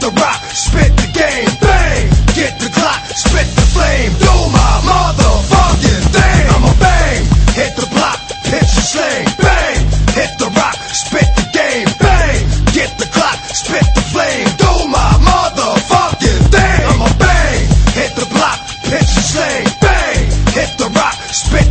the rock, spit the game, bang, get the clock, spit the flame, do my motherfucking thing. I'ma bang, hit the block, pitch and sling, bang, hit the rock, spit the game, bang, get the clock, spit the flame, do my motherfucking thing. I'ma bang, hit the block, pitch and sling, bang, hit the rock, spit